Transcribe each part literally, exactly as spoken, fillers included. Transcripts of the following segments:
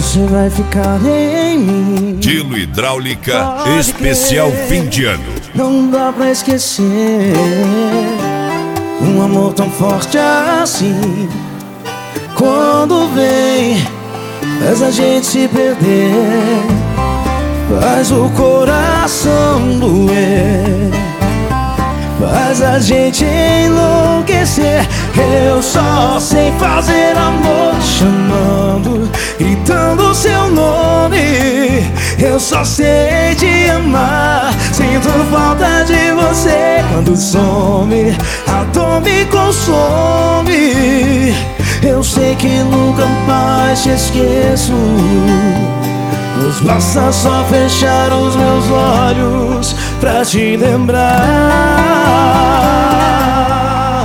você vai ficar em mim. Tilo Hidráulica especial fim de ano. Não dá pra esquecer um amor tão forte assim. Quando vem, faz a gente se perder, faz o coração doer, faz a gente enlouquecer. Eu só sei fazer amor chamando, gritando seu nome. Eu só sei te amar, sinto falta de você quando some, a dor me consome. Eu sei que nunca mais te esqueço, mas basta só fechar os meus olhos pra te lembrar.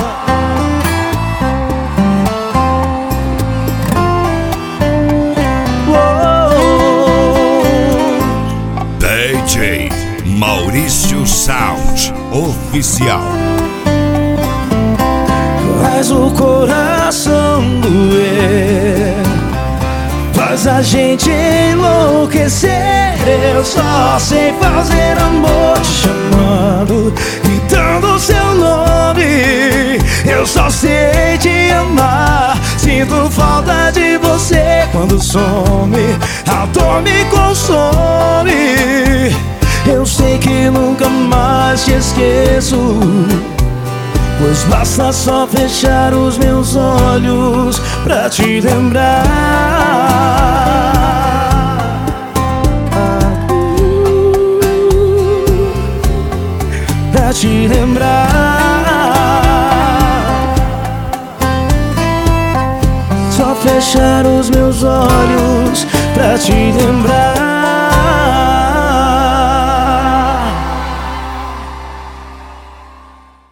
D J Maurício Sound Oficial. Faz o coração doer, faz a gente enlouquecer. Eu só sei fazer amor te chamando, gritando seu nome. Eu só sei te amar, sinto falta de você quando some, a dor me consome. Eu sei que nunca mais te esqueço, pois basta só fechar os meus olhos pra te lembrar. Pra te lembrar. Só fechar os meus olhos pra te lembrar.